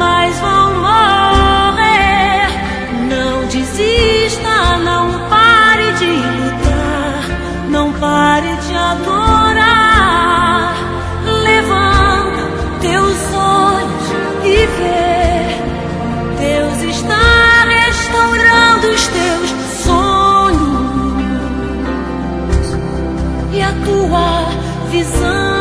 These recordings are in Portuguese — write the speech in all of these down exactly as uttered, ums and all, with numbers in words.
jamais vão morrer. Não desista, não pare de lutar, não pare de adorar. Levanta teus olhos e vê, Deus está restaurando os teus sonhos e a tua visão.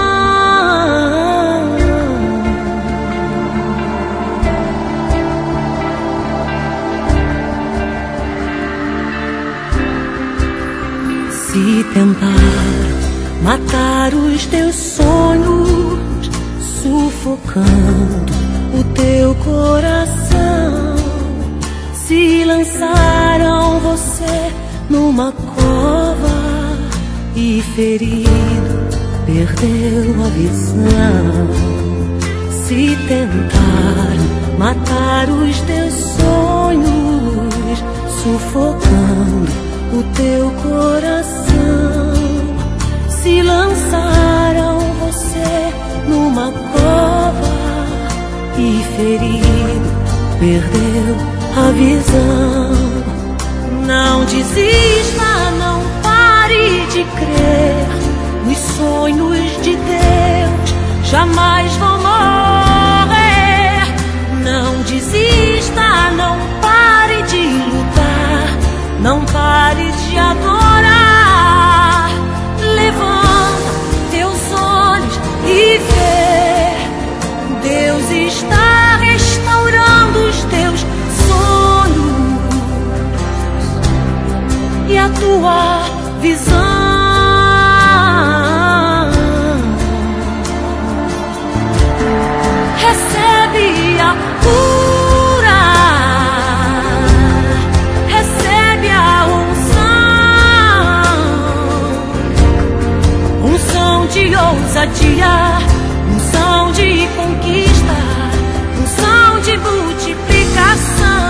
Se tentar matar os teus sonhos, sufocando o teu coração, se lançaram você numa cova e ferido perdeu a visão. Se tentar matar os teus sonhos, sufocando o teu coração, se lançaram você numa cova e ferido perdeu a visão. Não desista, não pare de crer, os sonhos de Deus jamais vão morrer. Não desista, não pare de lutar, não pare de adorar. Levanta teus olhos e vê, Deus está restaurando os teus sonhos e a tua visão. Recebe a cura, recebe a unção, unção de ousadia, unção de conquista, unção de multiplicação.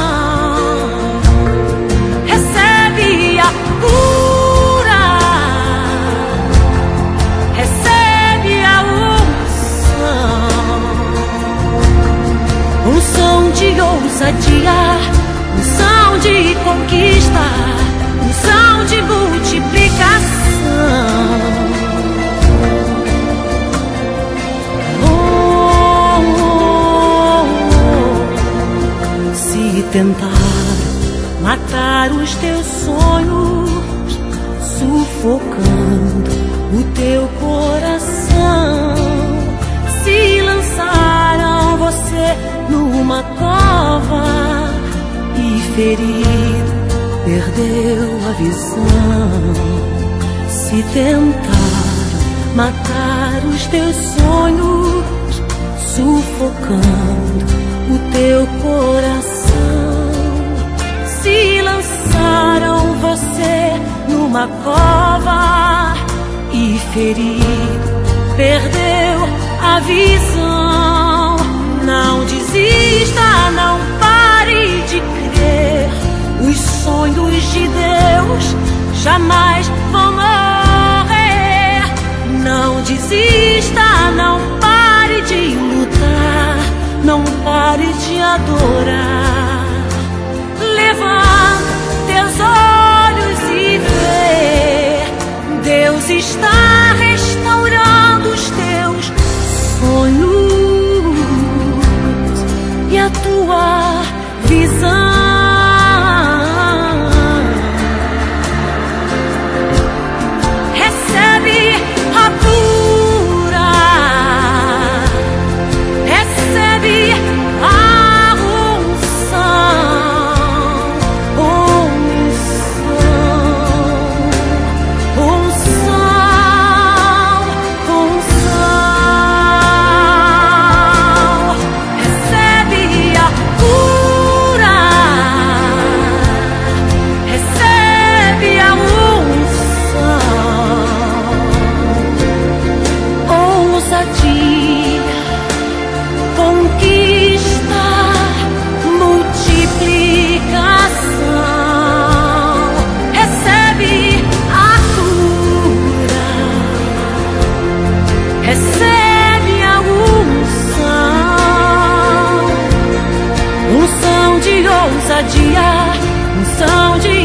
Recebe a cura, recebe a unção, unção de ousadia, unção de conquista, unção de multiplicação. Tentar matar os teus sonhos, sufocando o teu coração, se lançaram você numa cova e ferido perdeu a visão. Se tentar matar os teus sonhos, sufocando o teu coração, se lançaram você numa cova e ferido perdeu a visão. Não desista, não pare de crer, os sonhos de Deus jamais vão morrer. Não desista, não pare de lutar, não pare de adorar. Levanta teus olhos e vê, Deus está restaurando os teus sonhos e a tua visão. Recebe a cura, recebe a unção, unção, unção, unção. Recebe a cura, unção de ousadia, unção de